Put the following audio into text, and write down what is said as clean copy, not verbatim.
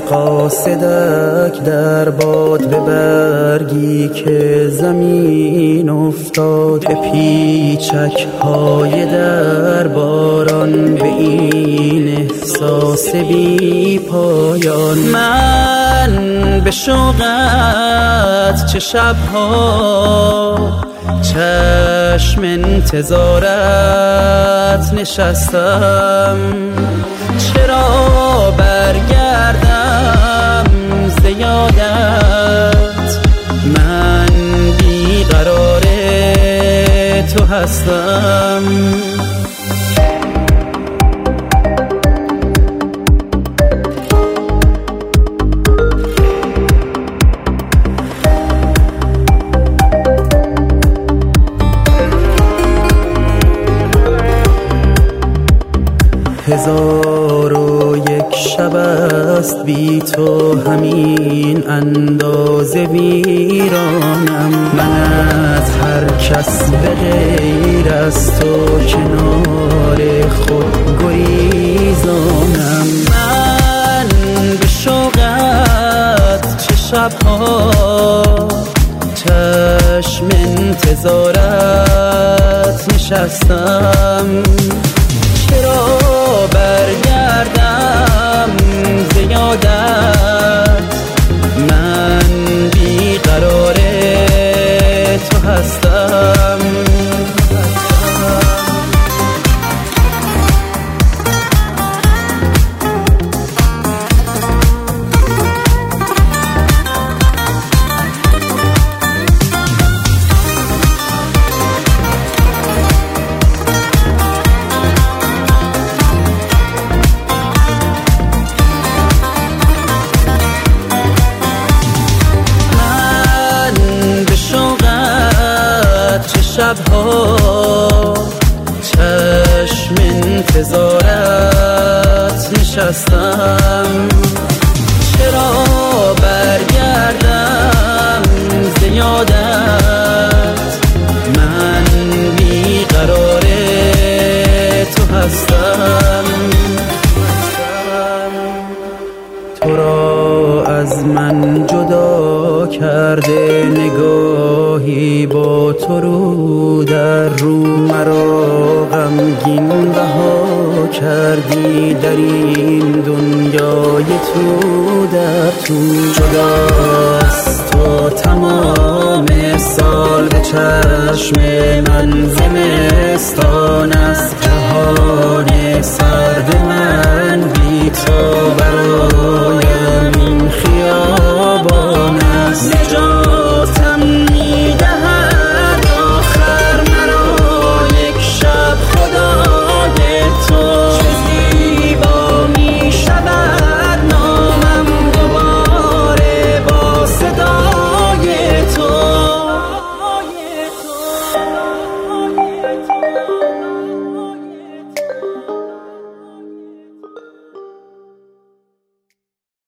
قاصدک در باد به برگی که زمین افتاد، به پیچک های در باران، به این احساس بی پایان. من به شوقت چه شبها چشم انتظارت نشستم، چرا برگردم ز یادت، من بیقرار تو هستم. هزار و یک شب است بی تو، همین اندازه ویرانم. من از هر کس به غیر از تو کنار خود گریزانم. من به شوقت چه شبها چشم انتظارت نشستم، چرا برگردم ز یادت، من بیقرار تو هستم. شبها چشم انتظارت نشستم، چرا برگردم ز یادت، من بیقرار تو هستم. تو را از من جدا کرده نگاهی با تو رو در رو، مرا غمگین رها کردی در این دنیای تو در تو. جداست تو تمام سال به چشم من، زمستان است جهان سرد من، بی تو برایم این خیابان است.